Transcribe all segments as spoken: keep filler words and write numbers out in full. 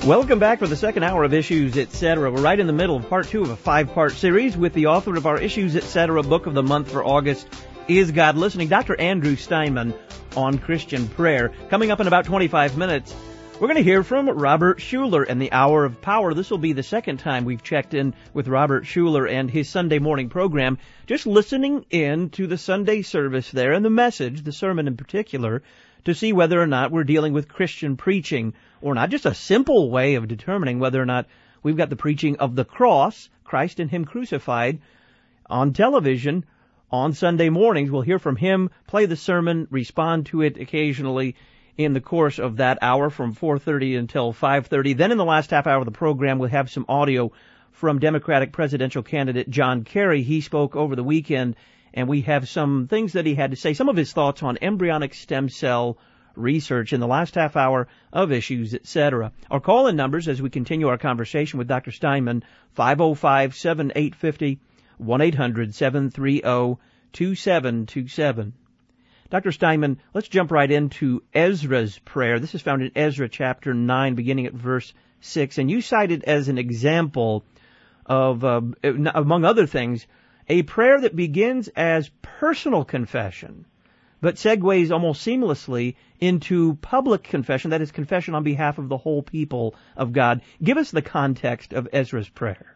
Welcome back for the second hour of Issues, et cetera. We're right in the middle of part two of a five-part series with the author of our Issues, et cetera book of the month for August, Is God Listening? Doctor Andrew Steinman on Christian prayer. Coming up in about twenty-five minutes, we're going to hear from Robert Schuller and the Hour of Power. This will be the second time we've checked in with Robert Schuller and his Sunday morning program, just listening in to the Sunday service there and the message, the sermon in particular, to see whether or not we're dealing with Christian preaching or not. Just a simple way of determining whether or not we've got the preaching of the cross, Christ and Him crucified, on television on Sunday mornings. We'll hear from him, play the sermon, respond to it occasionally in the course of that hour from four thirty until five thirty. Then in the last half hour of the program, we'll have some audio from Democratic presidential candidate John Kerry. He spoke over the weekend, and we have some things that he had to say, some of his thoughts on embryonic stem cell research in the last half hour of Issues, et cetera. Our call-in numbers as we continue our conversation with Doctor Steinman, five oh five, seven eight five oh, one eight hundred, seven three oh, two seven two seven. Doctor Steinman, let's jump right into Ezra's prayer. This is found in Ezra chapter nine, beginning at verse six, and you cited as an example of, uh, among other things, a prayer that begins as personal confession, but segues almost seamlessly into public confession, that is, confession on behalf of the whole people of God. Give us the context of Ezra's prayer.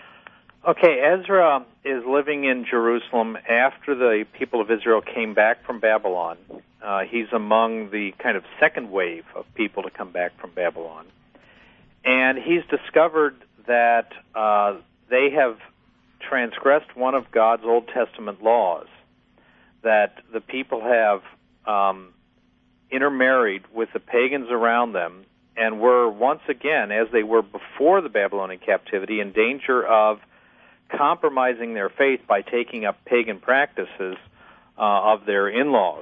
Okay, Ezra is living in Jerusalem after the people of Israel came back from Babylon. Uh, he's among the kind of second wave of people to come back from Babylon. And he's discovered that uh, they have transgressed one of God's Old Testament laws, that the people have um, intermarried with the pagans around them and were once again, as they were before the Babylonian captivity, in danger of compromising their faith by taking up pagan practices uh, of their in-laws.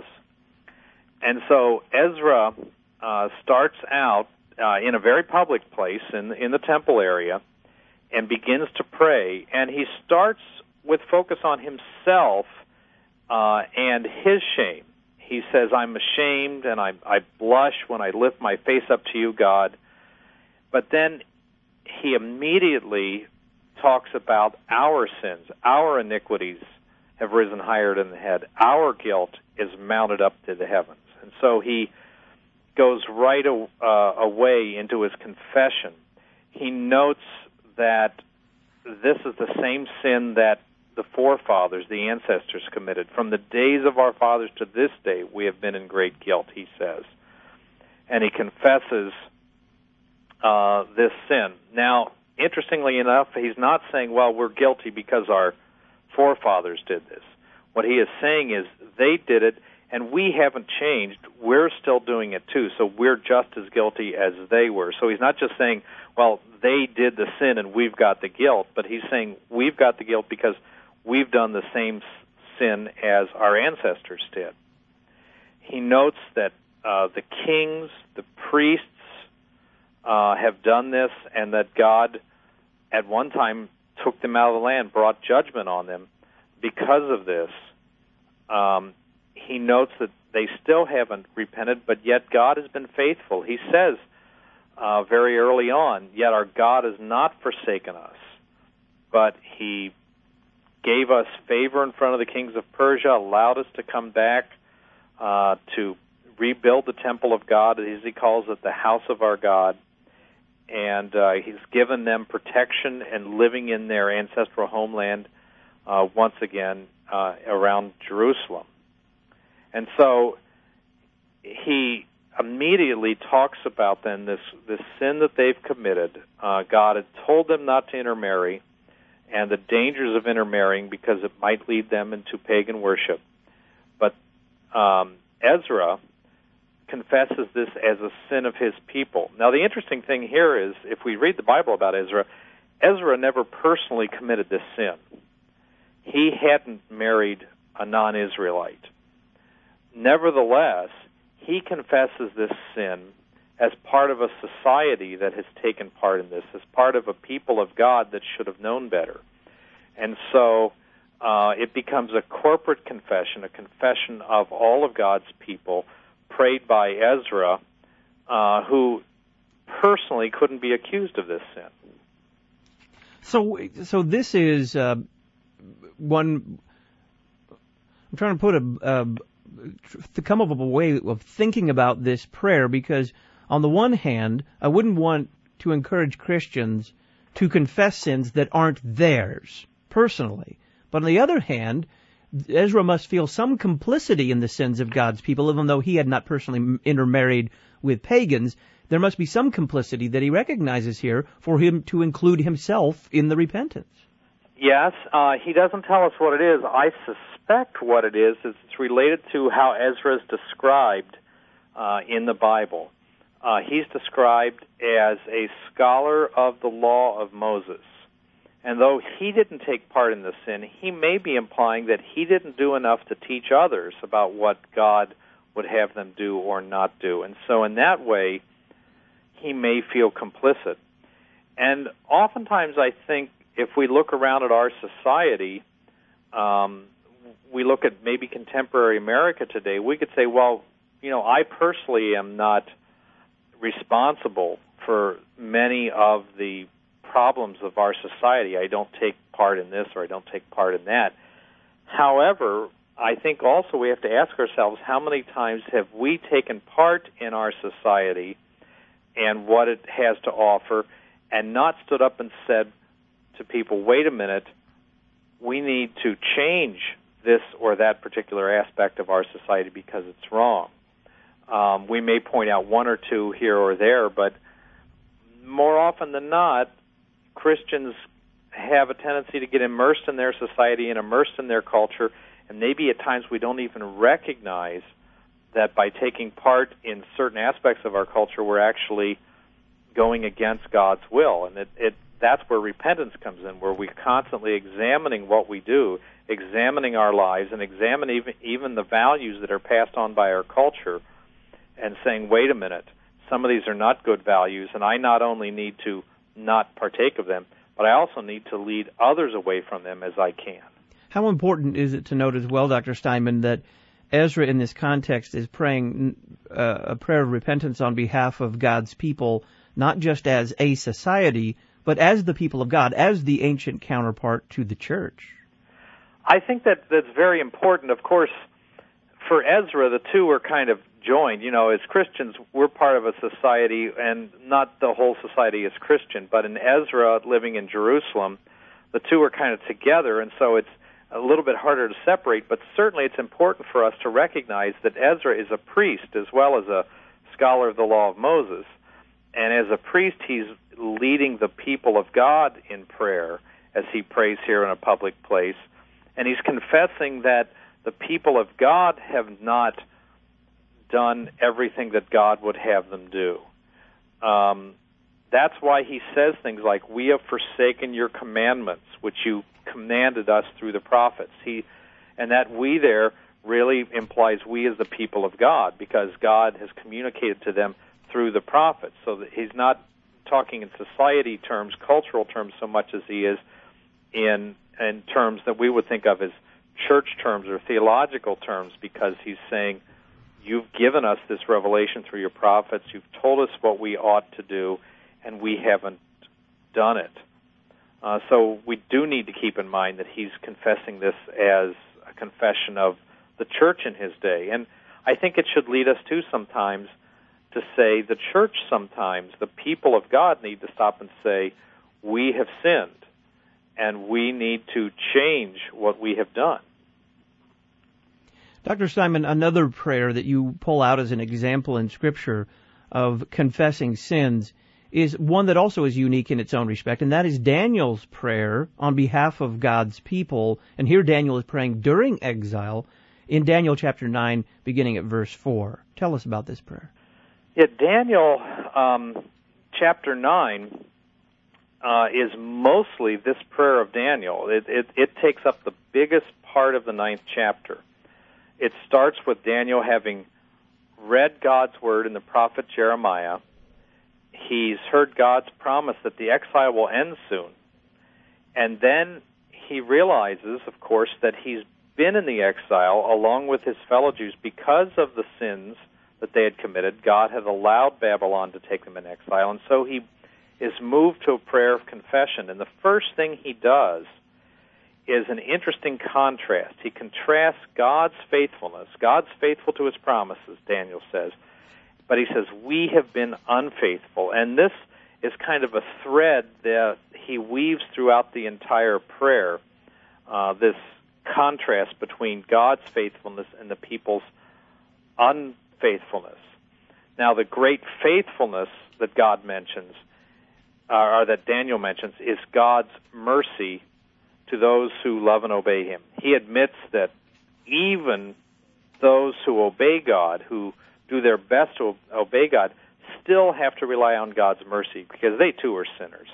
And so Ezra uh, starts out uh, in a very public place in, in the temple area and begins to pray, and he starts with focus on himself uh, and his shame. He says, I'm ashamed and I, I blush when I lift my face up to you, God. But then he immediately talks about our sins. Our iniquities have risen higher than the head. Our guilt is mounted up to the heavens. And so he goes right a, uh, away into his confession. He notes that this is the same sin that the forefathers, the ancestors, committed. From the days of our fathers to this day, we have been in great guilt, he says. And he confesses uh, this sin. Now, interestingly enough, he's not saying, well, we're guilty because our forefathers did this. What he is saying is they did it, and we haven't changed. We're still doing it too, so we're just as guilty as they were. So he's not just saying, well, they did the sin and we've got the guilt, but he's saying we've got the guilt because we've done the same sin as our ancestors did. He notes that uh, the kings, the priests, Uh, have done this, and that God at one time took them out of the land, brought judgment on them because of this. Um, he notes that they still haven't repented, but yet God has been faithful. He says uh, very early on, yet our God has not forsaken us, but he gave us favor in front of the kings of Persia, allowed us to come back uh, to rebuild the temple of God, as he calls it, the house of our God. And uh, he's given them protection and living in their ancestral homeland uh, once again uh, around Jerusalem. And so he immediately talks about then this, this sin that they've committed. Uh, God had told them not to intermarry and the dangers of intermarrying because it might lead them into pagan worship. But um, Ezra confesses this as a sin of his people. Now, the interesting thing here is, if we read the Bible about Ezra, Ezra never personally committed this sin. He hadn't married a non-Israelite. Nevertheless, he confesses this sin as part of a society that has taken part in this, as part of a people of God that should have known better. And so uh, it becomes a corporate confession, a confession of all of God's people, prayed by Ezra, uh, who personally couldn't be accused of this sin. So, so this is uh, one. I'm trying to put a, a to come up with a way of thinking about this prayer, because on the one hand, I wouldn't want to encourage Christians to confess sins that aren't theirs personally, but on the other hand, Ezra must feel some complicity in the sins of God's people, even though he had not personally intermarried with pagans. There must be some complicity that he recognizes here for him to include himself in the repentance. Yes, uh, he doesn't tell us what it is. I suspect what it is is it's related to how Ezra is described uh, in the Bible. Uh, he's described as a scholar of the law of Moses. And though he didn't take part in the sin, he may be implying that he didn't do enough to teach others about what God would have them do or not do. And so in that way, he may feel complicit. And oftentimes I think if we look around at our society, um, we look at maybe contemporary America today, we could say, well, you know, I personally am not responsible for many of the problems of our society. I don't take part in this or I don't take part in that. However, I think also we have to ask ourselves, how many times have we taken part in our society and what it has to offer, and not stood up and said to people, wait a minute, we need to change this or that particular aspect of our society because it's wrong. Um, we may point out one or two here or there, but more often than not, Christians have a tendency to get immersed in their society and immersed in their culture, and maybe at times we don't even recognize that by taking part in certain aspects of our culture, we're actually going against God's will. And it, it that's where repentance comes in, where we're constantly examining what we do, examining our lives, and examining even, even the values that are passed on by our culture, and saying, wait a minute, some of these are not good values, and I not only need to not partake of them, but I also need to lead others away from them as I can. How important is it to note as well, Doctor Steinman, that Ezra in this context is praying uh, a prayer of repentance on behalf of God's people, not just as a society, but as the people of God, as the ancient counterpart to the church? I think that that's very important. Of course, for Ezra, the two are kind of joined. You know, as Christians, we're part of a society, and not the whole society is Christian, but in Ezra living in Jerusalem, the two are kind of together, and so it's a little bit harder to separate, but certainly it's important for us to recognize that Ezra is a priest as well as a scholar of the law of Moses. And as a priest, he's leading the people of God in prayer as he prays here in a public place. And he's confessing that the people of God have not done everything that God would have them do. Um, that's why he says things like, we have forsaken your commandments, which you commanded us through the prophets. He, and that we there really implies we as the people of God, because God has communicated to them through the prophets. So that he's not talking in society terms, cultural terms, so much as he is in in terms that we would think of as church terms or theological terms, because he's saying, you've given us this revelation through your prophets, you've told us what we ought to do, and we haven't done it. Uh, so we do need to keep in mind that he's confessing this as a confession of the church in his day. And I think it should lead us to sometimes to say the church sometimes, the people of God, need to stop and say, we have sinned, and we need to change what we have done. Doctor Steinman, another prayer that you pull out as an example in Scripture of confessing sins is one that also is unique in its own respect, and that is Daniel's prayer on behalf of God's people. And here Daniel is praying during exile in Daniel chapter nine, beginning at verse four. Tell us about this prayer. Yeah, Daniel um, chapter nine uh, is mostly this prayer of Daniel. It, it, it takes up the biggest part of the ninth chapter. It starts with Daniel having read God's word in the prophet Jeremiah. He's heard God's promise that the exile will end soon. And then he realizes, of course, that he's been in the exile along with his fellow Jews because of the sins that they had committed. God had allowed Babylon to take them in exile, and so he is moved to a prayer of confession. And the first thing he does is an interesting contrast. He contrasts God's faithfulness. God's faithful to his promises, Daniel says, but he says, we have been unfaithful. And this is kind of a thread that he weaves throughout the entire prayer, uh, this contrast between God's faithfulness and the people's unfaithfulness. Now, the great faithfulness that God mentions, uh, or that Daniel mentions, is God's mercy to those who love and obey him. He admits that even those who obey God, who do their best to obey God, still have to rely on God's mercy because they too are sinners.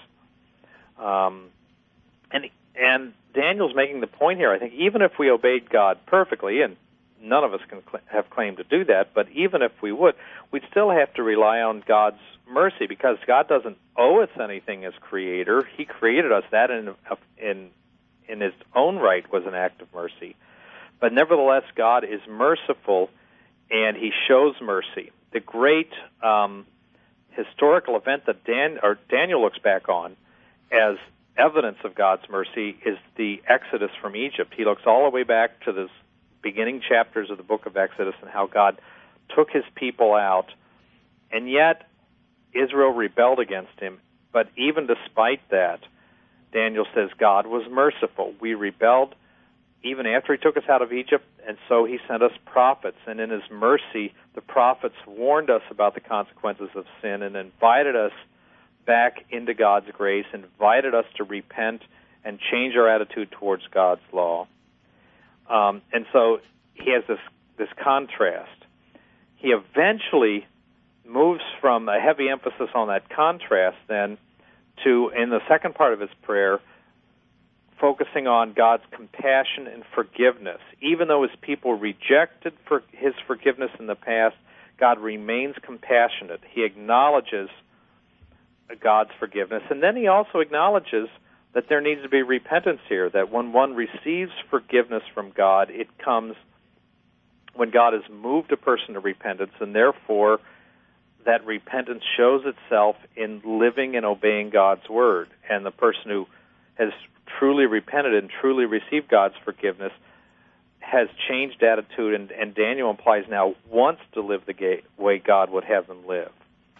Um, and and Daniel's making the point here, I think, even if we obeyed God perfectly, and none of us can cl- have claimed to do that, but even if we would, we'd still have to rely on God's mercy because God doesn't owe us anything as creator. He created us. That in in in his own right was an act of mercy. But nevertheless, God is merciful, and he shows mercy. The great um, historical event that Dan, or Daniel looks back on as evidence of God's mercy is the Exodus from Egypt. He looks all the way back to the beginning chapters of the book of Exodus and how God took his people out, and yet Israel rebelled against him. But even despite that, Daniel says God was merciful. We rebelled even after he took us out of Egypt, and so he sent us prophets. And in his mercy, the prophets warned us about the consequences of sin and invited us back into God's grace, invited us to repent and change our attitude towards God's law. Um, and so he has this, this contrast. He eventually moves from a heavy emphasis on that contrast then to, in the second part of his prayer, focusing on God's compassion and forgiveness. Even though his people rejected for his forgiveness in the past, God remains compassionate. He acknowledges God's forgiveness, and then he also acknowledges that there needs to be repentance here, that when one receives forgiveness from God, it comes when God has moved a person to repentance, and therefore that repentance shows itself in living and obeying God's word. And the person who has truly repented and truly received God's forgiveness has changed attitude, and, and Daniel implies now wants to live the ga- way God would have them live.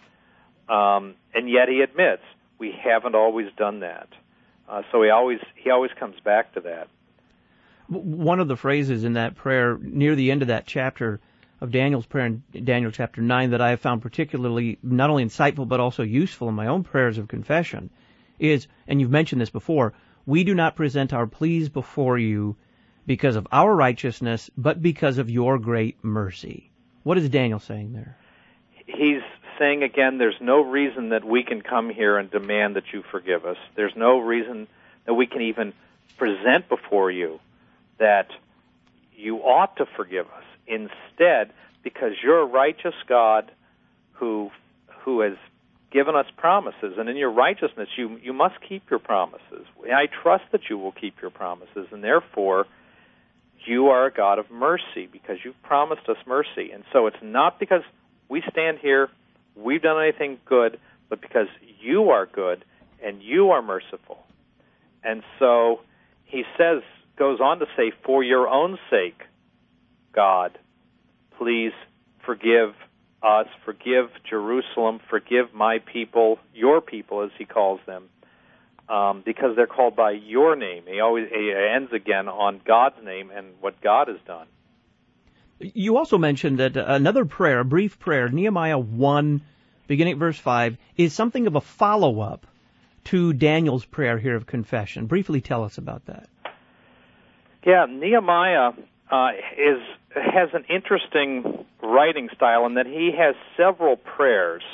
Um, and yet he admits we haven't always done that. Uh, so he always he always comes back to that. One of the phrases in that prayer near the end of that chapter of Daniel's prayer in Daniel chapter nine that I have found particularly not only insightful but also useful in my own prayers of confession is, and you've mentioned this before, we do not present our pleas before you because of our righteousness, but because of your great mercy. What is Daniel saying there? He's saying, again, there's no reason that we can come here and demand that you forgive us. There's no reason that we can even present before you that you ought to forgive us. Instead, because you're a righteous God who who has given us promises, and in your righteousness you you must keep your promises. I trust that you will keep your promises, and therefore you are a God of mercy because you've promised us mercy. And so it's not because we stand here, we've done anything good, but because you are good and you are merciful. And so he says, goes on to say, for your own sake, God, please forgive us, forgive Jerusalem, forgive my people, your people, as he calls them, um, because they're called by your name. He always he ends again on God's name and what God has done. You also mentioned that another prayer, a brief prayer, Nehemiah one, beginning at verse five, is something of a follow-up to Daniel's prayer here of confession. Briefly tell us about that. Yeah, Nehemiah uh, is has an interesting writing style in that he has several prayers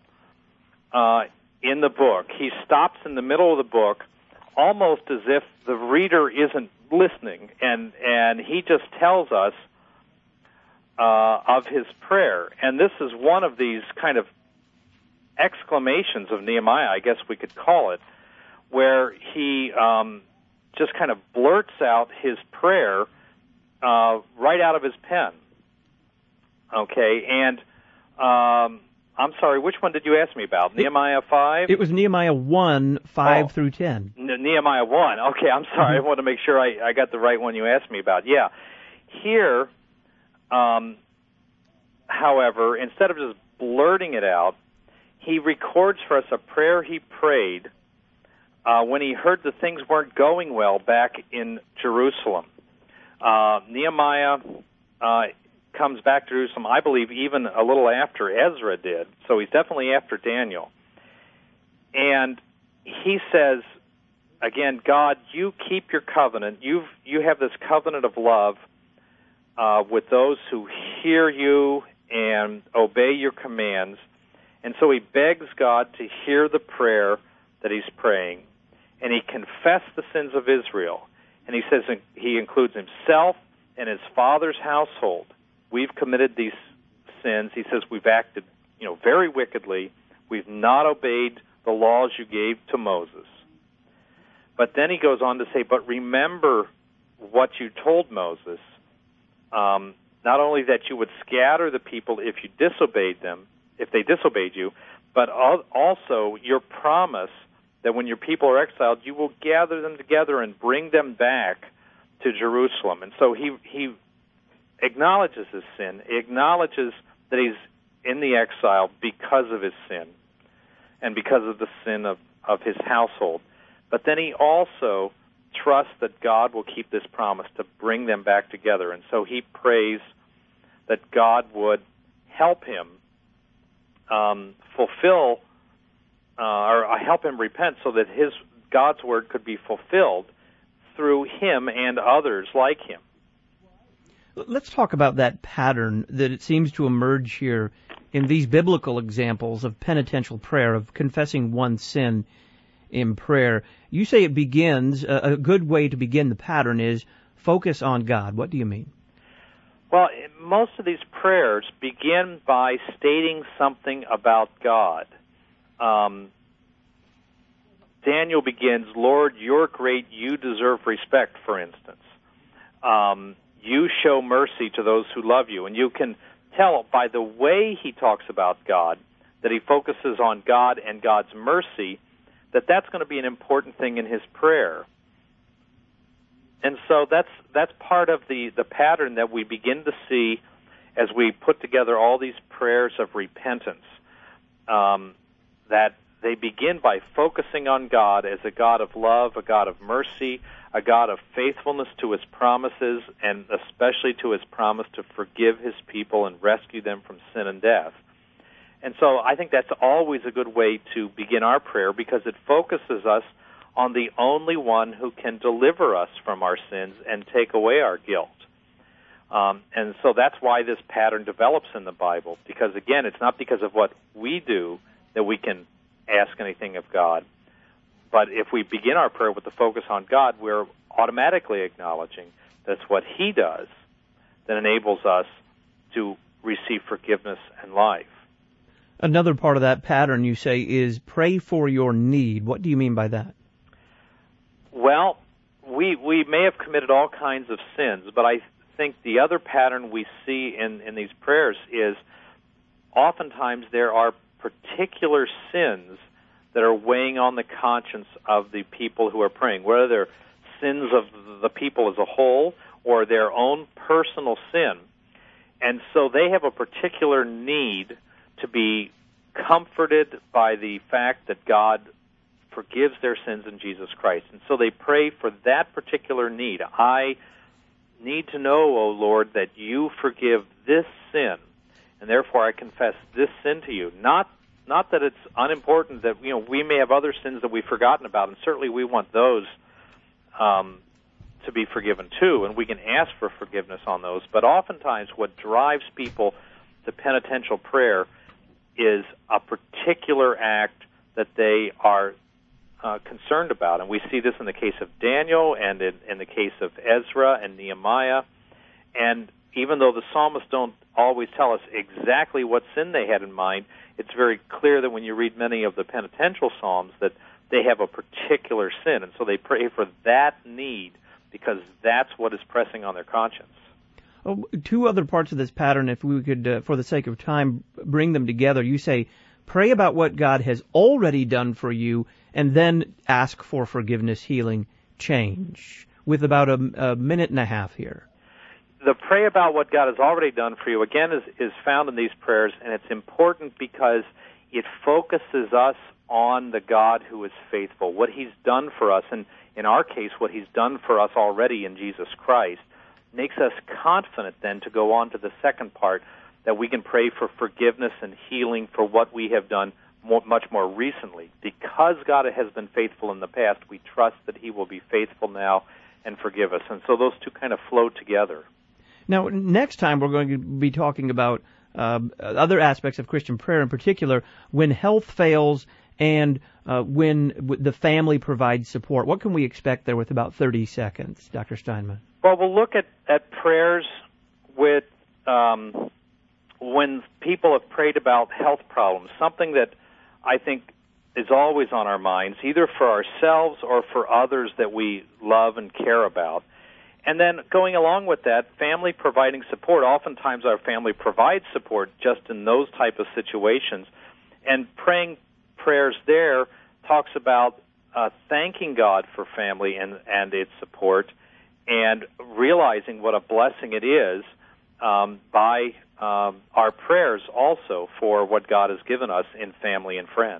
uh, in the book. He stops in the middle of the book almost as if the reader isn't listening, and, and he just tells us uh, of his prayer. And this is one of these kind of exclamations of Nehemiah, I guess we could call it, where he um, just kind of blurts out his prayer uh, right out of his pen. Okay, and Um, I'm sorry, which one did you ask me about? It, Nehemiah five? It was Nehemiah one, five oh, through ten. N- Nehemiah one. Okay, I'm sorry. Mm-hmm. I want to make sure I, I got the right one you asked me about. Yeah. Here, um, however, instead of just blurting it out, he records for us a prayer he prayed uh, when he heard that things weren't going well back in Jerusalem. Uh, Nehemiah uh, comes back to Jerusalem, I believe, even a little after Ezra did. So he's definitely after Daniel. And he says, again, God, you keep your covenant. You've, you have this covenant of love uh, with those who hear you and obey your commands. And so he begs God to hear the prayer that he's praying. And he confessed the sins of Israel. And he says he includes himself and his father's household. We've committed these sins. He says we've acted, you know, very wickedly. We've not obeyed the laws you gave to Moses. But then he goes on to say, but remember what you told Moses, um, not only that you would scatter the people if you disobeyed them, if they disobeyed you, but also your promise that when your people are exiled, you will gather them together and bring them back to Jerusalem. And so he he acknowledges his sin. He acknowledges that he's in the exile because of his sin and because of the sin of, of his household. But then he also trusts that God will keep this promise to bring them back together. And so he prays that God would help him um, fulfill uh, or help him repent so that his God's word could be fulfilled through him and others like him. Let's talk about that pattern that it seems to emerge here in these biblical examples of penitential prayer, of confessing one's sin in prayer. You say it begins, a good way to begin the pattern is focus on God. What do you mean? Well, most of these prayers begin by stating something about God. Um, Daniel begins, Lord, you're great, you deserve respect, for instance. Um, you show mercy to those who love you. And you can tell by the way he talks about God, that he focuses on God and God's mercy, that that's going to be an important thing in his prayer. And so that's that's part of the, the pattern that we begin to see as we put together all these prayers of repentance, um, that they begin by focusing on God as a God of love, a God of mercy, a God of faithfulness to his promises, and especially to his promise to forgive his people and rescue them from sin and death. And so I think that's always a good way to begin our prayer because it focuses us on the only one who can deliver us from our sins and take away our guilt. Um, and so that's why this pattern develops in the Bible, because, again, it's not because of what we do that we can ask anything of God. But if we begin our prayer with the focus on God, we're automatically acknowledging that's what he does that enables us to receive forgiveness and life. Another part of that pattern, you say, is pray for your need. What do you mean by that? Well, we we may have committed all kinds of sins, but I think the other pattern we see in, in these prayers is oftentimes there are particular sins that are weighing on the conscience of the people who are praying, whether they're sins of the people as a whole or their own personal sin. And so they have a particular need to be comforted by the fact that God forgives their sins in Jesus Christ. And so they pray for that particular need. I need to know, O Lord, that you forgive this sin, and therefore I confess this sin to you. Not not that it's unimportant that, you know, we may have other sins that we've forgotten about, and certainly we want those um, to be forgiven too, and we can ask for forgiveness on those. But oftentimes what drives people to penitential prayer is a particular act that they are uh, concerned about. And we see this in the case of Daniel and in, in the case of Ezra and Nehemiah. And even though the psalmists don't always tell us exactly what sin they had in mind, it's very clear that when you read many of the penitential psalms that they have a particular sin. And so they pray for that need because that's what is pressing on their conscience. Oh, two other parts of this pattern, if we could, uh, for the sake of time, bring them together. You say, pray about what God has already done for you, and then ask for forgiveness, healing, change, with about a, a minute and a half here. The pray about what God has already done for you, again, is, is found in these prayers, and it's important because it focuses us on the God who is faithful, what He's done for us, and in our case, what He's done for us already in Jesus Christ, makes us confident then to go on to the second part, that we can pray for forgiveness and healing for what we have done more, much more recently. Because God has been faithful in the past, we trust that He will be faithful now and forgive us. And so those two kind of flow together. Now, next time we're going to be talking about uh, other aspects of Christian prayer, in particular, when health fails and uh, when the family provides support. What can we expect there with about thirty seconds, Doctor Steinman? Well, we'll look at, at prayers with um, when people have prayed about health problems, something that I think is always on our minds, either for ourselves or for others that we love and care about. And then going along with that, family providing support. Oftentimes our family provides support just in those type of situations. And praying prayers there talks about uh, thanking God for family and, and its support, and realizing what a blessing it is um, by um, our prayers also for what God has given us in family and friends.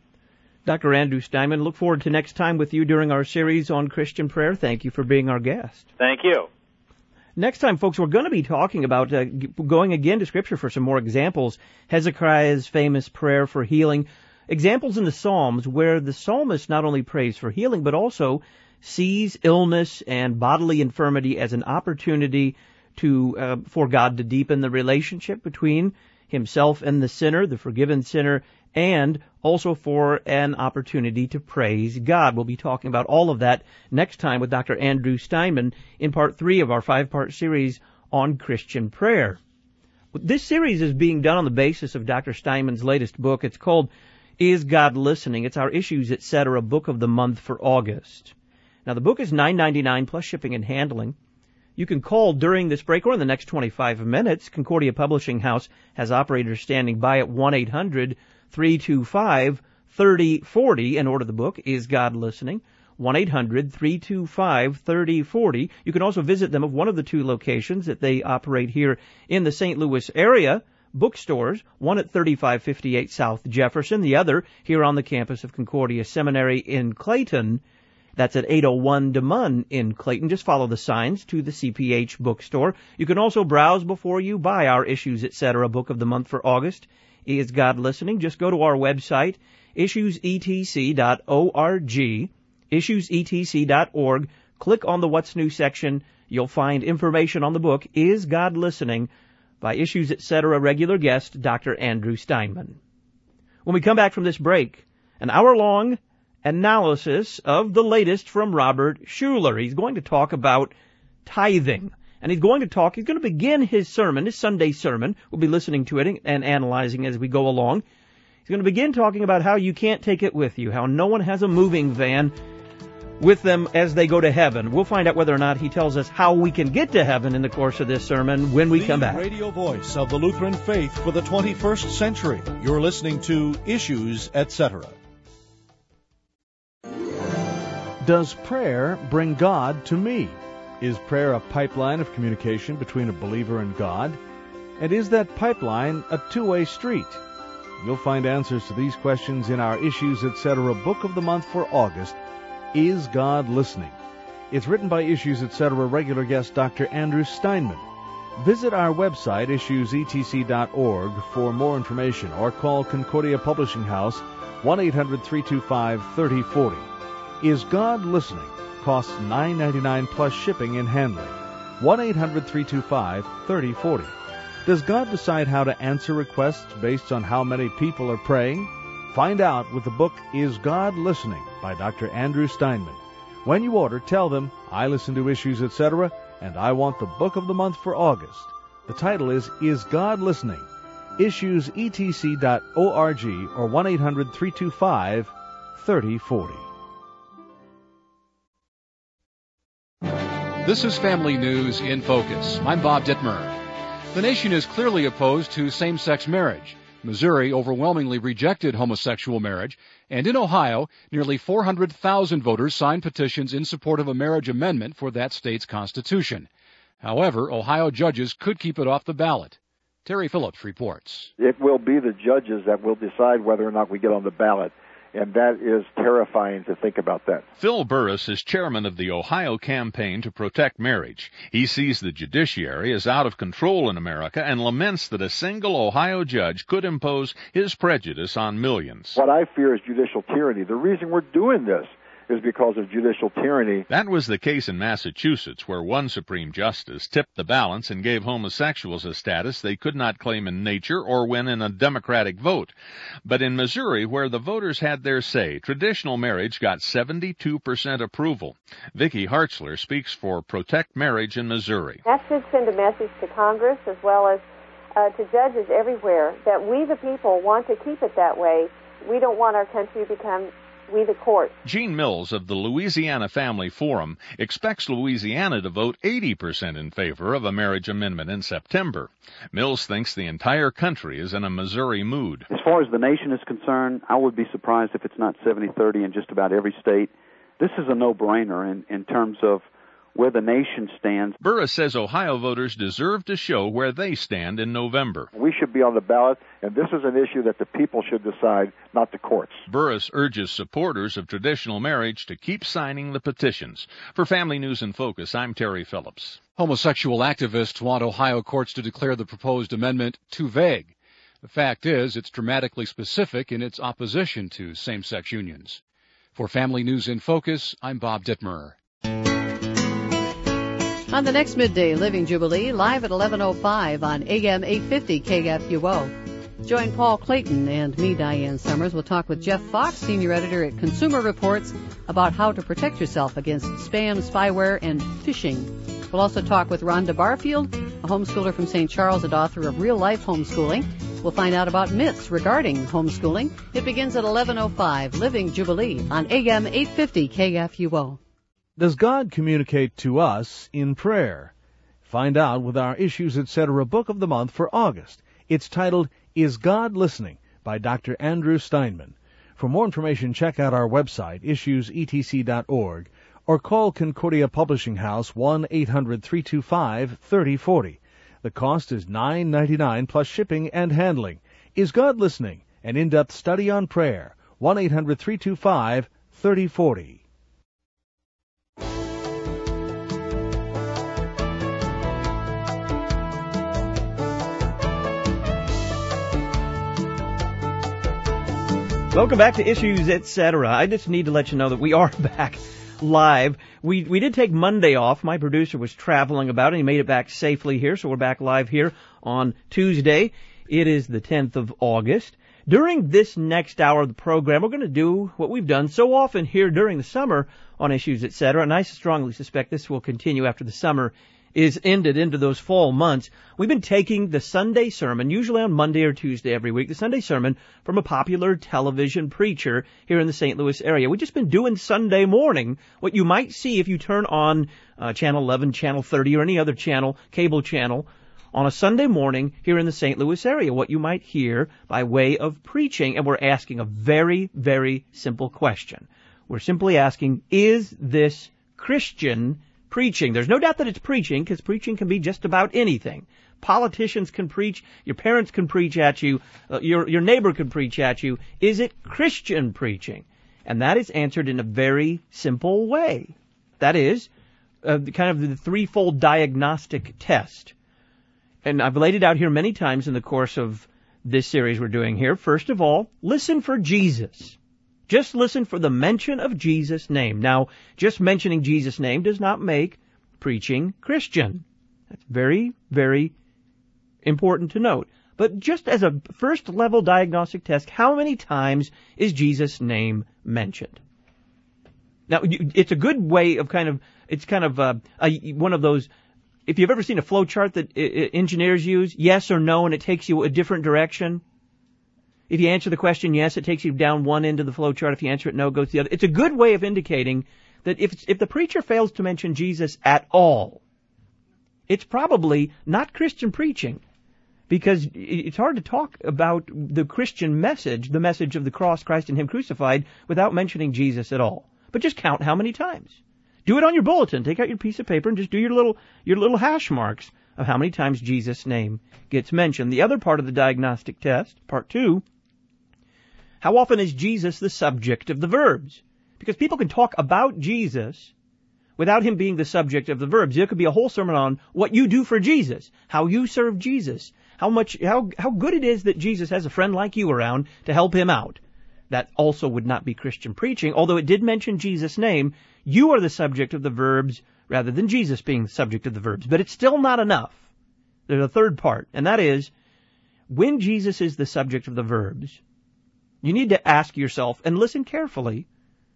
Doctor Andrew Steinman, look forward to next time with you during our series on Christian prayer. Thank you for being our guest. Thank you. Next time, folks, we're going to be talking about uh, going again to Scripture for some more examples. Hezekiah's famous prayer for healing. Examples in the Psalms where the psalmist not only prays for healing, but also sees illness and bodily infirmity as an opportunity to uh, for God to deepen the relationship between himself and the sinner, the forgiven sinner, and also for an opportunity to praise God. We'll be talking about all of that next time with Doctor Andrew Steinman in part three of our five-part series on Christian prayer. This series is being done on the basis of Doctor Steinman's latest book. It's called Is God Listening? It's our Issues, et cetera book of the month for August. Now, the book is nine ninety-nine plus shipping and handling. You can call during this break or in the next twenty-five minutes. Concordia Publishing House has operators standing by at one eight hundred three two five three oh four oh and order the book, Is God Listening? one eight hundred three two five three oh four oh. You can also visit them at one of the two locations that they operate here in the Saint Louis area, bookstores, one at thirty-five fifty-eight South Jefferson, the other here on the campus of Concordia Seminary in Clayton. That's at eight oh one DeMunn in Clayton. Just follow the signs to the C P H bookstore. You can also browse before you buy our Issues, et cetera book of the month for August. Is God Listening? Just go to our website, issues e t c dot org, issues e t c dot org. Click on the What's New section. You'll find information on the book, Is God Listening? By Issues, et cetera regular guest, Doctor Andrew Steinman. When we come back from this break, an hour-long analysis of the latest from Robert Schuller. He's going to talk about tithing. And he's going to talk, he's going to begin his sermon, his Sunday sermon. We'll be listening to it and analyzing as we go along. He's going to begin talking about how you can't take it with you, how no one has a moving van with them as they go to heaven. We'll find out whether or not he tells us how we can get to heaven in the course of this sermon when we the come back. Radio voice of the Lutheran faith for the twenty-first century. You're listening to Issues, et cetera. Does prayer bring God to me? Is prayer a pipeline of communication between a believer and God? And is that pipeline a two-way street? You'll find answers to these questions in our Issues, et cetera book of the month for August, Is God Listening? It's written by Issues, et cetera regular guest Doctor Andrew Steinman. Visit our website, issues e t c dot org, for more information, or call Concordia Publishing House, one eight hundred three two five three oh four oh. Is God Listening? Costs nine ninety-nine plus shipping and handling. one eight hundred three two five three oh four oh. Does God decide how to answer requests based on how many people are praying? Find out with the book Is God Listening? By Doctor Andrew Steinman. When you order, tell them, I listen to Issues, et cetera, and I want the book of the month for August. The title is Is God Listening? issues e t c dot org or one eight hundred three two five three oh four oh. This is Family News in Focus. I'm Bob Dittmer. The nation is clearly opposed to same-sex marriage. Missouri overwhelmingly rejected homosexual marriage, and in Ohio, nearly four hundred thousand voters signed petitions in support of a marriage amendment for that state's constitution. However, Ohio judges could keep it off the ballot. Terry Phillips reports. It will be the judges that will decide whether or not we get on the ballot. And that is terrifying to think about that. Phil Burris is chairman of the Ohio Campaign to Protect Marriage. He sees the judiciary as out of control in America and laments that a single Ohio judge could impose his prejudice on millions. What I fear is judicial tyranny. The reason we're doing this is because of judicial tyranny. That was the case in Massachusetts, where one Supreme Justice tipped the balance and gave homosexuals a status they could not claim in nature or win in a Democratic vote. But in Missouri, where the voters had their say, traditional marriage got seventy-two percent approval. Vicki Hartzler speaks for Protect Marriage in Missouri. That should send a message to Congress as well as uh, to judges everywhere that we the people want to keep it that way. We don't want our country to become we the court. Gene Mills of the Louisiana Family Forum expects Louisiana to vote eighty percent in favor of a marriage amendment in September. Mills thinks the entire country is in a Missouri mood. As far as the nation is concerned, I would be surprised if it's not seventy thirty in just about every state. This is a no-brainer in, in terms of where the nation stands. Burris says Ohio voters deserve to show where they stand in November. We should be on the ballot, and this is an issue that the people should decide, not the courts. Burris urges supporters of traditional marriage to keep signing the petitions. For Family News in Focus, I'm Terry Phillips. Homosexual activists want Ohio courts to declare the proposed amendment too vague. The fact is, it's dramatically specific in its opposition to same-sex unions. For Family News in Focus, I'm Bob Dittmer. On the next Midday Living Jubilee, live at eleven oh five on A M eight fifty K F U O. Join Paul Clayton and me, Diane Summers. We'll talk with Jeff Fox, senior editor at Consumer Reports, about how to protect yourself against spam, spyware, and phishing. We'll also talk with Rhonda Barfield, a homeschooler from Saint Charles and author of Real Life Homeschooling. We'll find out about myths regarding homeschooling. It begins at eleven oh five, Living Jubilee on A M eight fifty K F U O. Does God communicate to us in prayer? Find out with our Issues Etc. Book of the Month for August. It's titled, Is God Listening? By Doctor Andrew Steinman. For more information, check out our website, issues e t c dot org, or call Concordia Publishing House one eight hundred three two five three oh four oh. The cost is nine ninety-nine plus shipping and handling. Is God Listening? An in-depth study on prayer. one eight hundred three two five three oh four oh. Welcome back to Issues Etc. I just need to let you know that we are back live. We we did take Monday off. My producer was traveling about and he made it back safely here, so we're back live here on Tuesday. It is the tenth of August. During this next hour of the program, we're going to do what we've done so often here during the summer on Issues Etc. And I strongly suspect this will continue after the summer is ended into those fall months. We've been taking the Sunday sermon, usually on Monday or Tuesday every week, the Sunday sermon from a popular television preacher here in the Saint Louis area. We've just been doing Sunday morning, what you might see if you turn on uh, Channel eleven, Channel thirty, or any other channel, cable channel, on a Sunday morning here in the Saint Louis area, what you might hear by way of preaching. And we're asking a very, very simple question. We're simply asking, is this Christian preaching? There's no doubt that it's preaching, because preaching can be just about anything. Politicians can preach, your parents can preach at you, uh, your your neighbor can preach at you. Is it Christian preaching? And that is answered in a very simple way. That is, uh, kind of the threefold diagnostic test. And I've laid it out here many times in the course of this series we're doing here. First of all, listen for Jesus. Just listen for the mention of Jesus' name. Now, just mentioning Jesus' name does not make preaching Christian. That's very, very important to note. But just as a first-level diagnostic test, how many times is Jesus' name mentioned? Now, it's a good way of kind of, it's kind of uh, a, one of those, if you've ever seen a flow chart that engineers use, yes or no, and it takes you a different direction. If you answer the question yes, it takes you down one end of the flow chart. If you answer it no, it goes to the other. It's a good way of indicating that if if the preacher fails to mention Jesus at all, it's probably not Christian preaching, because it's hard to talk about the Christian message, the message of the cross, Christ and Him crucified, without mentioning Jesus at all. But just count how many times. Do it on your bulletin. Take out your piece of paper and just do your little your little hash marks of how many times Jesus' name gets mentioned. The other part of the diagnostic test, part two, how often is Jesus the subject of the verbs? Because people can talk about Jesus without Him being the subject of the verbs. There could be a whole sermon on what you do for Jesus, how you serve Jesus, how much, how, how good it is that Jesus has a friend like you around to help Him out. That also would not be Christian preaching, although it did mention Jesus' name. You are the subject of the verbs rather than Jesus being the subject of the verbs. But it's still not enough. There's a third part, and that is, when Jesus is the subject of the verbs, you need to ask yourself, and listen carefully,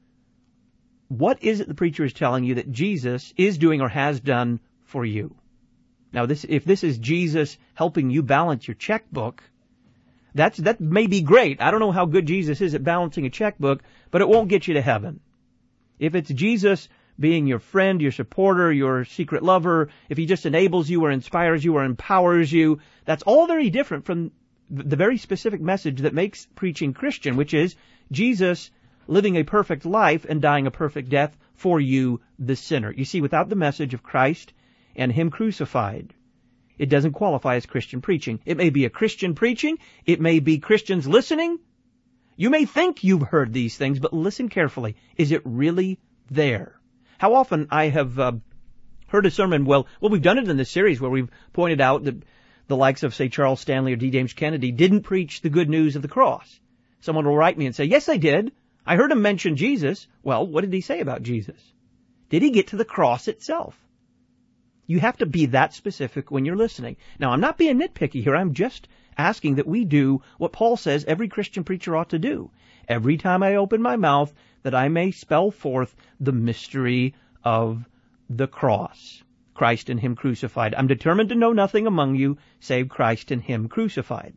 what is it the preacher is telling you that Jesus is doing or has done for you? Now, this, if this is Jesus helping you balance your checkbook, that's, that may be great. I don't know how good Jesus is at balancing a checkbook, but it won't get you to heaven. If it's Jesus being your friend, your supporter, your secret lover, if He just enables you or inspires you or empowers you, that's all very different from the very specific message that makes preaching Christian, which is Jesus living a perfect life and dying a perfect death for you, the sinner. You see, without the message of Christ and Him crucified, it doesn't qualify as Christian preaching. It may be a Christian preaching. It may be Christians listening. You may think you've heard these things, but listen carefully. Is it really there? How often I have uh, heard a sermon, well, well, we've done it in this series where we've pointed out that the likes of, say, Charles Stanley or D. James Kennedy didn't preach the good news of the cross. Someone will write me and say, yes, I did. I heard him mention Jesus. Well, what did he say about Jesus? Did he get to the cross itself? You have to be that specific when you're listening. Now, I'm not being nitpicky here. I'm just asking that we do what Paul says every Christian preacher ought to do. Every time I open my mouth, that I may spell forth the mystery of the cross, Christ and Him crucified. I'm determined to know nothing among you save Christ and Him crucified.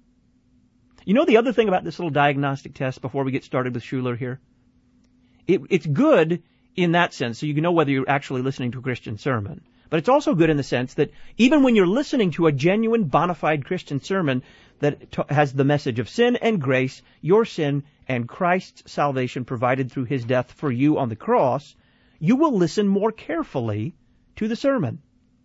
You know the other thing about this little diagnostic test before we get started with Schuler here? It, it's good in that sense, so you can know whether you're actually listening to a Christian sermon. But it's also good in the sense that even when you're listening to a genuine, bona fide Christian sermon that t- has the message of sin and grace, your sin and Christ's salvation provided through His death for you on the cross, you will listen more carefully to the sermon.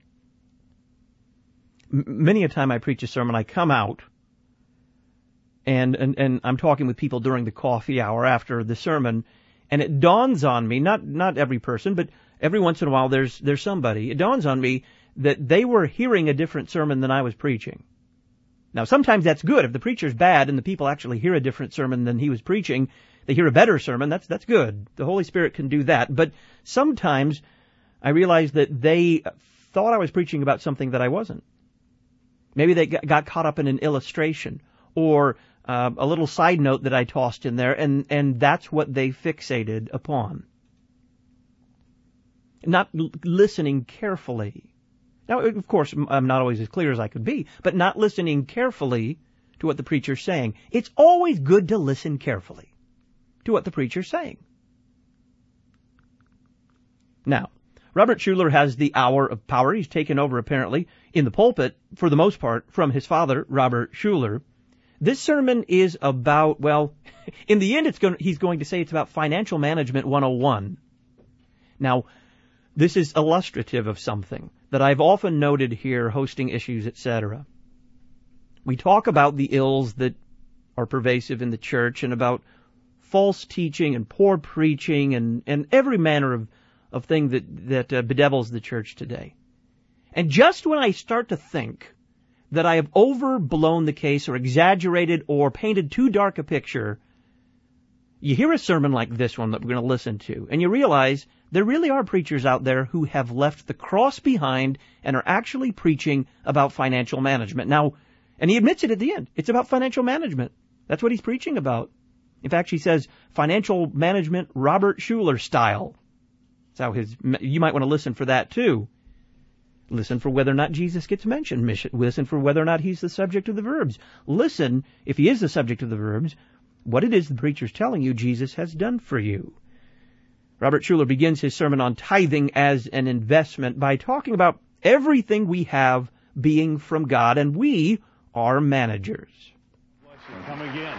M- many a time I preach a sermon, I come out and, and, and I'm talking with people during the coffee hour after the sermon, and it dawns on me, not, not every person, but every once in a while there's, there's somebody, it dawns on me that they were hearing a different sermon than I was preaching. Now, sometimes that's good. If the preacher's bad and the people actually hear a different sermon than he was preaching, they hear a better sermon, that's, that's good. The Holy Spirit can do that. But sometimes I realize that they thought I was preaching about something that I wasn't. Maybe they got caught up in an illustration or uh, a little side note that I tossed in there, and, and that's what they fixated upon. Not l- listening carefully. Now, of course, I'm not always as clear as I could be, but not listening carefully to what the preacher's saying. It's always good to listen carefully to what the preacher's saying. Now, Robert Schuler has the hour of power. He's taken over, apparently, in the pulpit, for the most part, from his father, Robert Schuler. This sermon is about, well, in the end, it's going, he's going to say it's about Financial Management one oh one. Now, this is illustrative of something that I've often noted here hosting issues, et cetera. We talk about the ills that are pervasive in the church and about false teaching and poor preaching and, and every manner of, of thing that, that uh, bedevils the church today. And just when I start to think that I have overblown the case or exaggerated or painted too dark a picture, you hear a sermon like this one that we're going to listen to, and you realize there really are preachers out there who have left the cross behind and are actually preaching about financial management. Now, and he admits it at the end. It's about financial management. That's what he's preaching about. In fact, he says financial management Robert Schuler style. That's how his, you might want to listen for that too. Listen for whether or not Jesus gets mentioned. Listen for whether or not he's the subject of the verbs. Listen, if he is the subject of the verbs, what it is the preacher's telling you Jesus has done for you. Robert Schuller begins his sermon on tithing as an investment by talking about everything we have being from God, and we are managers. Come again.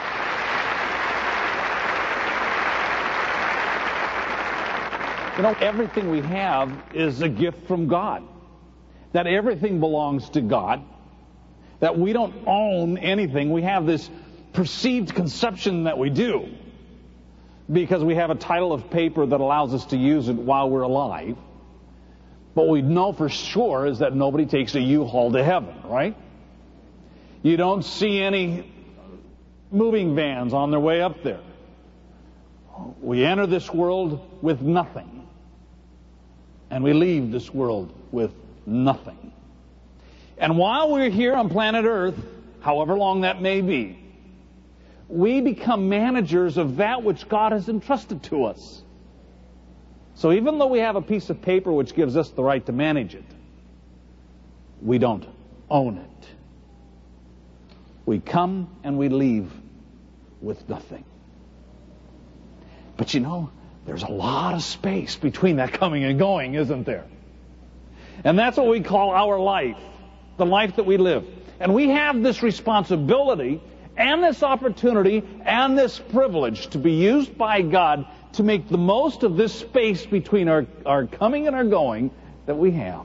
You know, everything we have is a gift from God. That everything belongs to God. That we don't own anything. We have this perceived conception that we do because we have a title of paper that allows us to use it while we're alive. But we know for sure is that nobody takes a U-Haul to heaven, right? You don't see any moving vans on their way up there. We enter this world with nothing. And we leave this world with nothing. And while we're here on planet Earth, however long that may be, we become managers of that which God has entrusted to us. So even though we have a piece of paper which gives us the right to manage it, we don't own it. We come and we leave with nothing. But you know, there's a lot of space between that coming and going, isn't there? And that's what we call our life, the life that we live. And we have this responsibility and this opportunity and this privilege to be used by God to make the most of this space between our, our coming and our going that we have.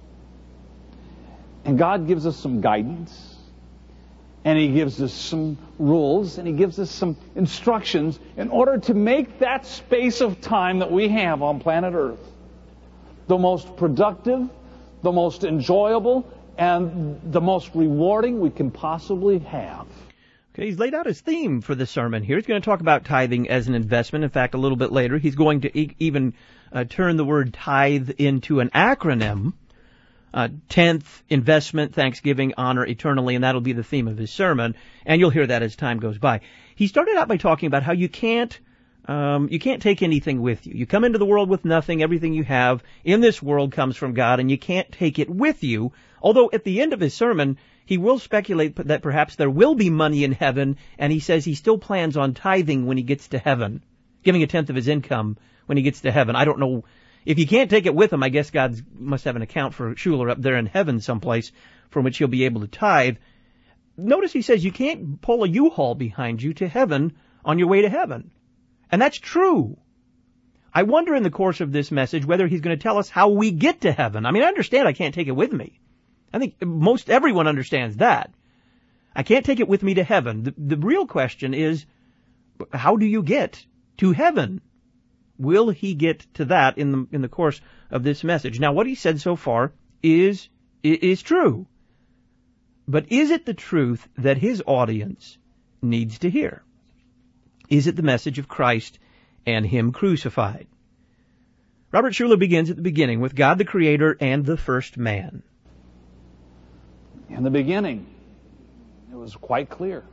And God gives us some guidance. And He gives us some rules, and He gives us some instructions in order to make that space of time that we have on planet Earth the most productive, the most enjoyable, and the most rewarding we can possibly have. Okay, he's laid out his theme for the sermon here. He's going to talk about tithing as an investment. In fact, a little bit later, he's going to e- even uh, turn the word tithe into an acronym. Uh, tenth, investment, thanksgiving, honor eternally, and that'll be the theme of his sermon, and you'll hear that as time goes by. He started out by talking about how you can't, um, you can't take anything with you. You come into the world with nothing. Everything you have in this world comes from God, and you can't take it with you. Although at the end of his sermon, he will speculate that perhaps there will be money in heaven, and he says he still plans on tithing when he gets to heaven, giving a tenth of his income when he gets to heaven. I don't know. If you can't take it with him, I guess God must have an account for Schuller up there in heaven someplace from which he'll be able to tithe. Notice he says you can't pull a U-Haul behind you to heaven on your way to heaven. And that's true. I wonder in the course of this message whether he's going to tell us how we get to heaven. I mean, I understand I can't take it with me. I think most everyone understands that. I can't take it with me to heaven. The, the real question is, how do you get to heaven? Will he get to that in the in the course of this message? Now, what he said so far is is true. But is it the truth that his audience needs to hear? Is it the message of Christ and Him crucified? Robert Schuller begins at the beginning with God the Creator and the first man. In the beginning, it was quite clear.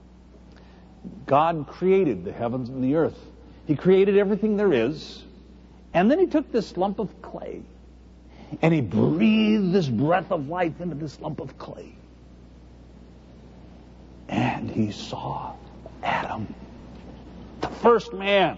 God created the heavens and the earth. He created everything there is, and then He took this lump of clay, and He breathed this breath of life into this lump of clay. And He saw Adam, the first man.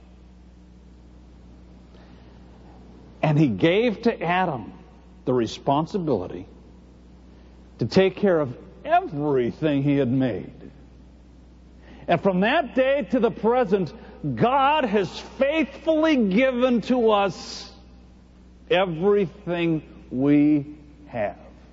And He gave to Adam the responsibility to take care of everything he had made. And from that day to the present, God has faithfully given to us everything we have.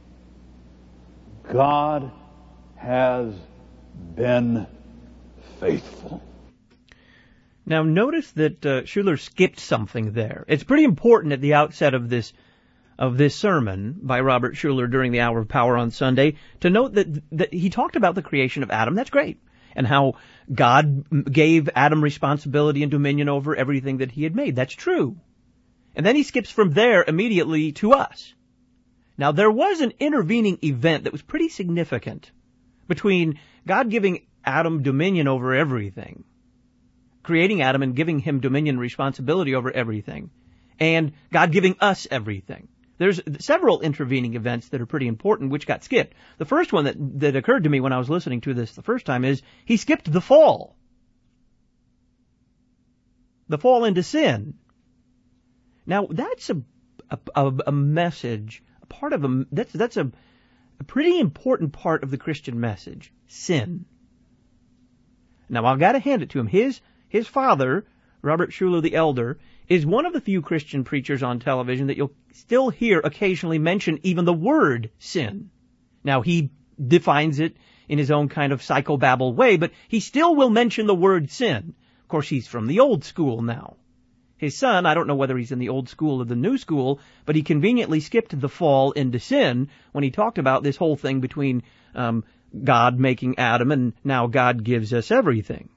God has been faithful. Now notice that uh, Schuller skipped something there. It's pretty important at the outset of this of this sermon by Robert Schuller during the Hour of Power on Sunday to note that that he talked about the creation of Adam. That's great. And how God gave Adam responsibility and dominion over everything that he had made. That's true. And then he skips from there immediately to us. Now, there was an intervening event that was pretty significant between God giving Adam dominion over everything, creating Adam and giving him dominion and responsibility over everything, and God giving us everything. There's several intervening events that are pretty important, which got skipped. The first one that, that occurred to me when I was listening to this the first time is he skipped the fall. the fall into sin. Now, that's a, a, a message, a part of a, that's, that's a, a pretty important part of the Christian message, sin. Now, I've got to hand it to him. His, his father, Robert Schuller the Elder, is one of the few Christian preachers on television that you'll still hear occasionally mention even the word sin. Now, he defines it in his own kind of psychobabble way, but he still will mention the word sin. Of course, he's from the old school now. His son, I don't know whether he's in the old school or the new school, but he conveniently skipped the fall into sin when he talked about this whole thing between um, God making Adam and now God gives us everything.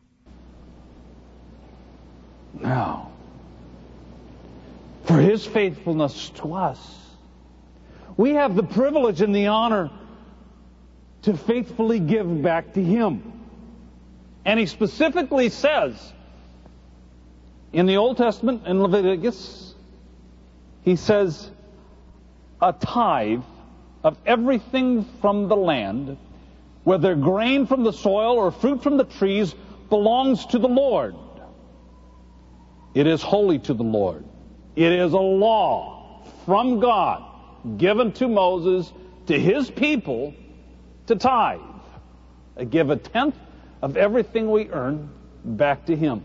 Now, for his faithfulness to us, we have the privilege and the honor to faithfully give back to him. And he specifically says, in the Old Testament, in Leviticus, he says, a tithe of everything from the land, whether grain from the soil or fruit from the trees, belongs to the Lord. It is holy to the Lord. It is a law from God given to Moses, to his people, to tithe. Uh, give a tenth of everything we earn back to him.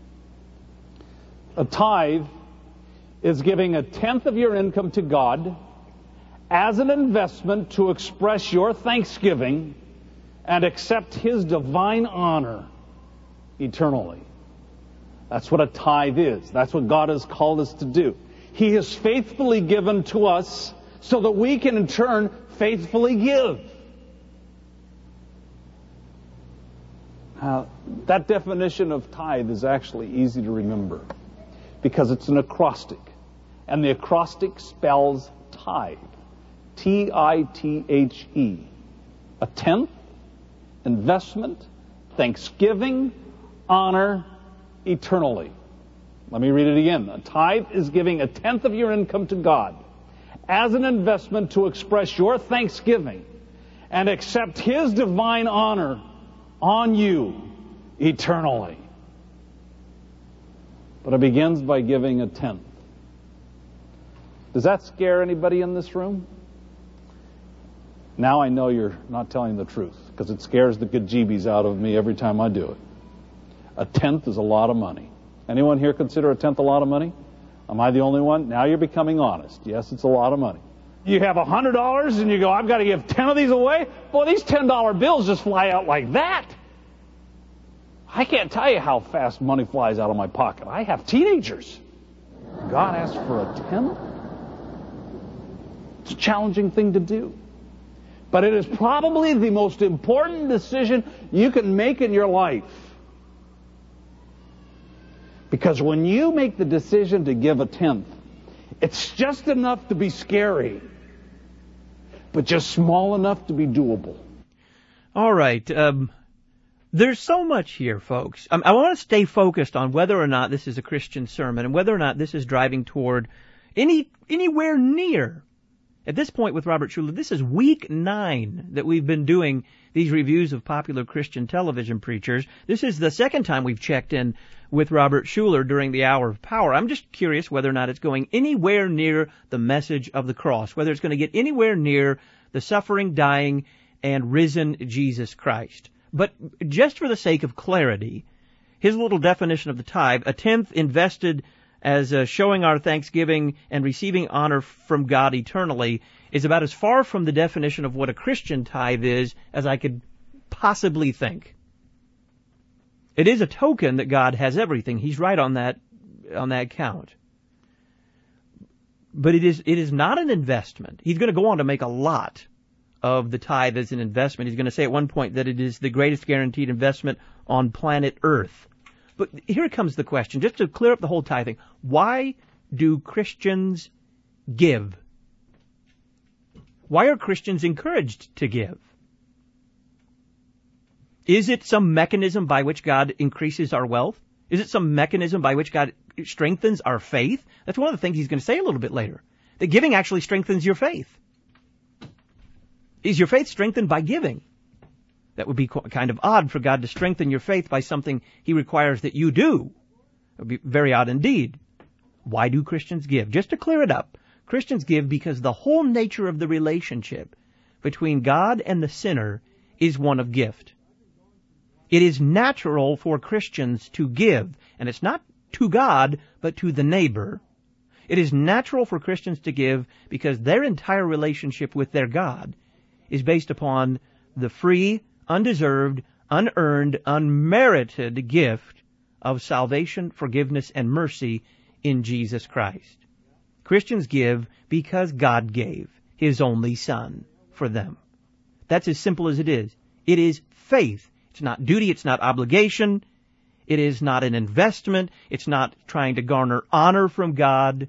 A tithe is giving a tenth of your income to God as an investment to express your thanksgiving and accept his divine honor eternally. That's what a tithe is. That's what God has called us to do. He has faithfully given to us so that we can in turn faithfully give. Uh, that definition of tithe is actually easy to remember because it's an acrostic. And the acrostic spells tithe. T I T H E. A tenth, investment, thanksgiving, honor, eternally. Let me read it again. A tithe is giving a tenth of your income to God as an investment to express your thanksgiving and accept his divine honor on you eternally. But it begins by giving a tenth. Does that scare anybody in this room? Now I know you're not telling the truth, because it scares the bejeebies out of me every time I do it. A tenth is a lot of money. Anyone here consider a tenth a lot of money? Am I the only one? Now you're becoming honest. Yes, it's a lot of money. You have one hundred dollars and you go, I've got to give ten of these away? Boy, these ten dollar bills just fly out like that. I can't tell you how fast money flies out of my pocket. I have teenagers. God asks for a tenth? It's a challenging thing to do. But it is probably the most important decision you can make in your life. Because when you make the decision to give a tenth, it's just enough to be scary, but just small enough to be doable. All right. Um, there's so much here, folks. Um, I want to stay focused on whether or not this is a Christian sermon and whether or not this is driving toward any anywhere near. At this point with Robert Schuller, this is week nine that we've been doing these reviews of popular Christian television preachers. This is the second time we've checked in with Robert Schuller during the Hour of Power. I'm just curious whether or not it's going anywhere near the message of the cross, whether it's going to get anywhere near the suffering, dying, and risen Jesus Christ. But just for the sake of clarity, his little definition of the tithe, a tenth invested as uh, showing our thanksgiving and receiving honor from God eternally, is about as far from the definition of what a Christian tithe is as I could possibly think. It is a token that God has everything. He's right on that on that count. But it is it is not an investment. He's going to go on to make a lot of the tithe as an investment. He's going to say at one point that it is the greatest guaranteed investment on planet Earth. But here comes the question, just to clear up the whole tithing. Why do Christians give? Why are Christians encouraged to give? Is it some mechanism by which God increases our wealth? Is it some mechanism by which God strengthens our faith? That's one of the things he's going to say a little bit later. That giving actually strengthens your faith. Is your faith strengthened by giving? That would be kind of odd for God to strengthen your faith by something he requires that you do. It would be very odd indeed. Why do Christians give? Just to clear it up, Christians give because the whole nature of the relationship between God and the sinner is one of gift. It is natural for Christians to give, and it's not to God, but to the neighbor. It is natural for Christians to give because their entire relationship with their God is based upon the free, undeserved, unearned, unmerited gift of salvation, forgiveness, and mercy in Jesus Christ. Christians give because God gave His only Son for them. That's as simple as it is. It is faith. It's not duty. It's not obligation. It is not an investment. It's not trying to garner honor from God.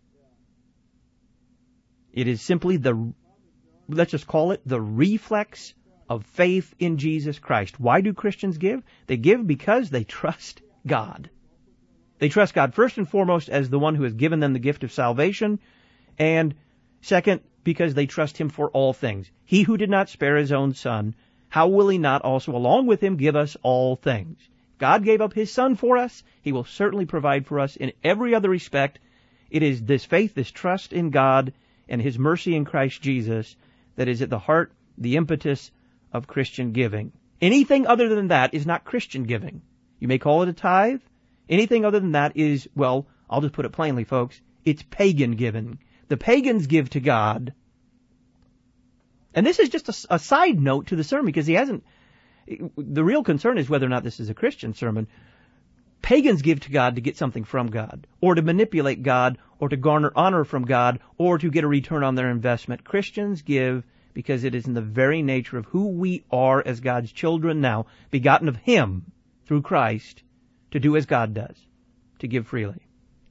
It is simply the, let's just call it the reflex of faith in Jesus Christ. Why do Christians give? They give because they trust God. They trust God first and foremost as the one who has given them the gift of salvation, and second, because they trust Him for all things. He who did not spare His own Son, how will He not also along with Him give us all things? God gave up His Son for us. He will certainly provide for us in every other respect. It is this faith, this trust in God and His mercy in Christ Jesus that is at the heart, the impetus of Christian giving. Anything other than that is not Christian giving. You may call it a tithe. Anything other than that is, well, I'll just put it plainly, folks, it's pagan giving. The pagans give to God. And this is just a, a side note to the sermon, because he hasn't, the real concern is whether or not this is a Christian sermon. Pagans give to God to get something from God, or to manipulate God, or to garner honor from God, or to get a return on their investment. Christians give because it is in the very nature of who we are as God's children now, begotten of Him through Christ, to do as God does, to give freely.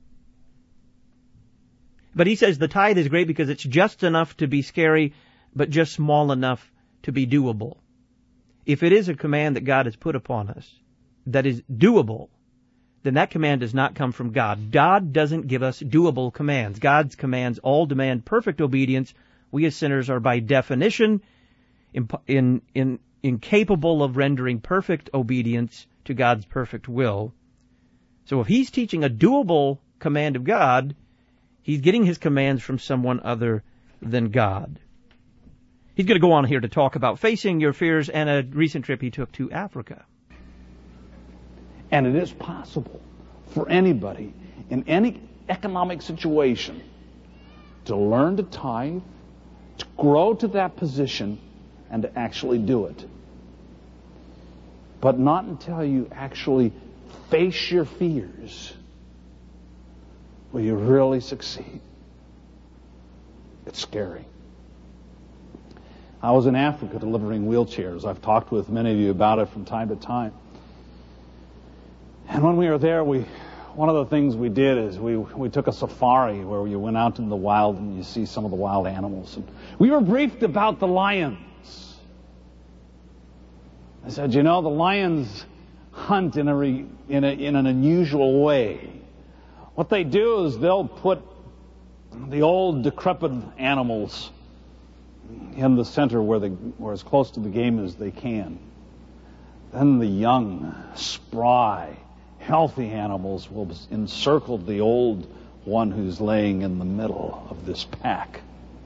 But he says the tithe is great because it's just enough to be scary, but just small enough to be doable. If it is a command that God has put upon us that is doable, then that command does not come from God. God doesn't give us doable commands. God's commands all demand perfect obedience. We as sinners are by definition in, in, in, incapable of rendering perfect obedience to God's perfect will. So if he's teaching a doable command of God, he's getting his commands from someone other than God. He's going to go on here to talk about facing your fears and a recent trip he took to Africa. And it is possible for anybody in any economic situation to learn to tithe, to grow to that position, and to actually do it. But not until you actually face your fears will you really succeed. It's scary. I was in Africa delivering wheelchairs. I've talked with many of you about it from time to time. And when we were there, we one of the things we did is we we took a safari where you went out in the wild and you see some of the wild animals. And we were briefed about the lions. I said, you know, the lions hunt in a re, in a in an unusual way. What they do is they'll put the old decrepit animals in the center where the where as close to the game as they can. Then the young, spry, healthy animals will encircle the old one who's laying in the middle of this pack.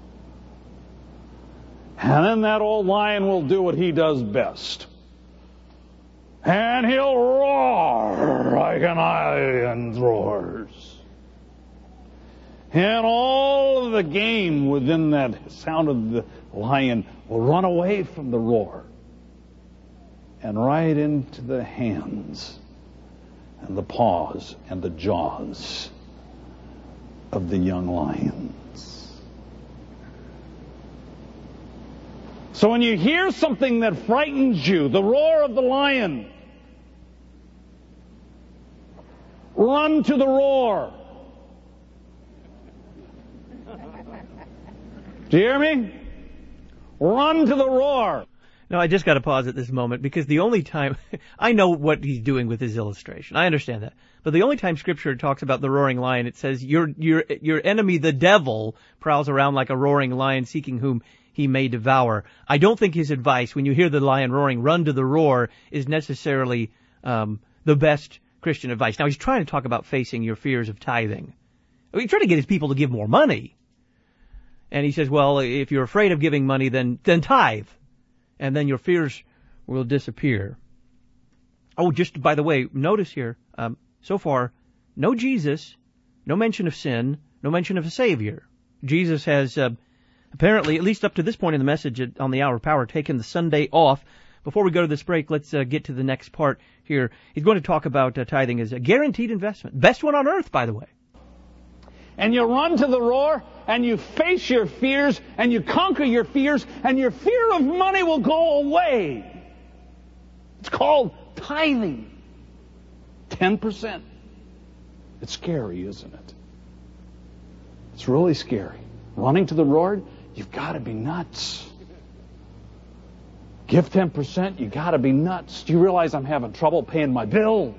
And then that old lion will do what he does best. And he'll roar like an lion roars. And all of the game within that sound of the lion will run away from the roar and right into the hands and the paws and the jaws of the young lions. So when you hear something that frightens you, the roar of the lion, run to the roar. Do you hear me? Run to the roar. No, I just got to pause at this moment because the only time I know what he's doing with his illustration. I understand that. But the only time Scripture talks about the roaring lion, it says your your your enemy the devil prowls around like a roaring lion seeking whom he may devour. I don't think his advice when you hear the lion roaring, run to the roar, is necessarily um, the best Christian advice. Now, he's trying to talk about facing your fears of tithing. He's trying to get his people to give more money. And he says, well, if you're afraid of giving money, then, then tithe. And then your fears will disappear. Oh, just by the way, notice here, um, so far, no Jesus, no mention of sin, no mention of a Savior. Jesus has uh, apparently, at least up to this point in the message on the Hour of Power, taken the Sunday off. Before we go to this break, let's uh, get to the next part here. He's going to talk about uh, tithing as a guaranteed investment. Best one on earth, by the way. And you run to the roar, and you face your fears, and you conquer your fears, and your fear of money will go away. It's called tithing. ten percent. It's scary, isn't it? It's really scary. Running to the Lord, you've got to be nuts. Give ten percent, you've got to be nuts. Do you realize I'm having trouble paying my bills?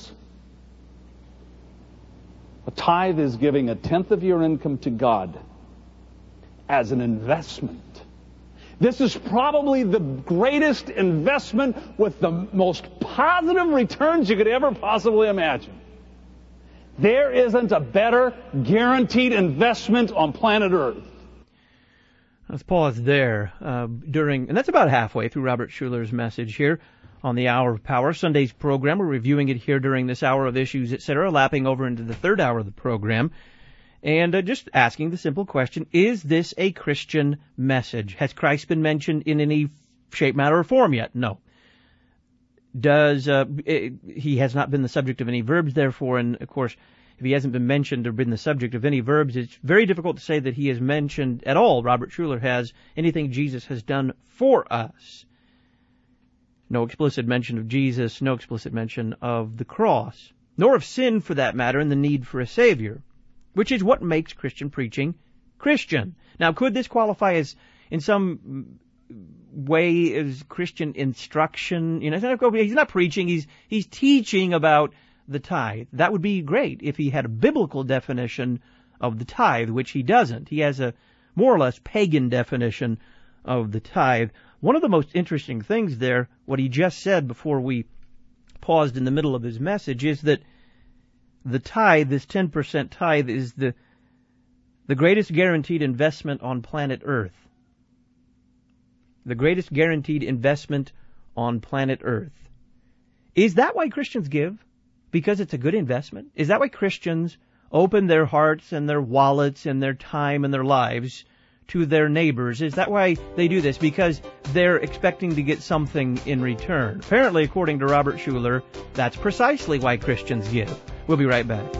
A tithe is giving a tenth of your income to God as an investment. This is probably the greatest investment with the most positive returns you could ever possibly imagine. There isn't a better guaranteed investment on planet Earth. Let's pause there uh, during, and that's about halfway through Robert Schuller's message here on the Hour of Power, Sunday's program. We're reviewing it here during this hour of issues, et cetera, lapping over into the third hour of the program. And uh, just asking the simple question, is this a Christian message? Has Christ been mentioned in any shape, matter, or form yet? No. Does uh, it, he has not been the subject of any verbs, therefore, and of course, if he hasn't been mentioned or been the subject of any verbs, it's very difficult to say that he has mentioned at all, Robert Schuller has, anything Jesus has done for us. No explicit mention of Jesus, no explicit mention of the cross, nor of sin for that matter, and the need for a Savior, which is what makes Christian preaching Christian. Now, could this qualify as, in some way, as Christian instruction? You know, he's not preaching, he's he's teaching about the tithe. That would be great if he had a biblical definition of the tithe, which he doesn't. He has a more or less pagan definition of the tithe. One of the most interesting things there, what he just said before we paused in the middle of his message, is that the tithe, this ten percent tithe, is the the greatest guaranteed investment on planet Earth. The greatest guaranteed investment on planet Earth. Is that why Christians give? Because it's a good investment? Is that why Christians open their hearts and their wallets and their time and their lives to their neighbors? Is that why they do this? Because they're expecting to get something in return. Apparently, according to Robert Schuller, that's precisely why Christians give. We'll be right back.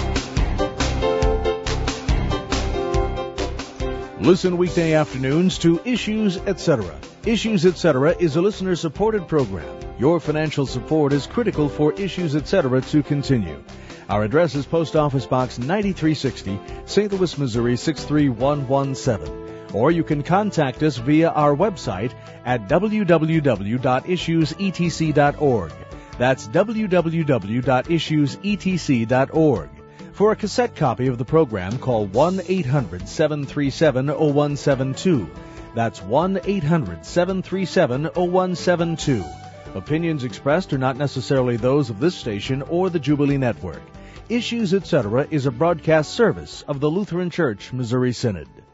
Listen weekday afternoons to Issues, et cetera. Issues, et cetera is a listener-supported program. Your financial support is critical for Issues, et cetera to continue. Our address is Post Office Box ninety-three sixty, Saint Louis, Missouri six three one one seven. Or you can contact us via our website at w w w dot issues e t c dot org. That's w w w dot issues e t c dot org. For a cassette copy of the program, call one eight hundred seven three seven oh one seven two. That's one eight hundred seven three seven oh one seven two. Opinions expressed are not necessarily those of this station or the Jubilee Network. Issues, et cetera is a broadcast service of the Lutheran Church Missouri Synod.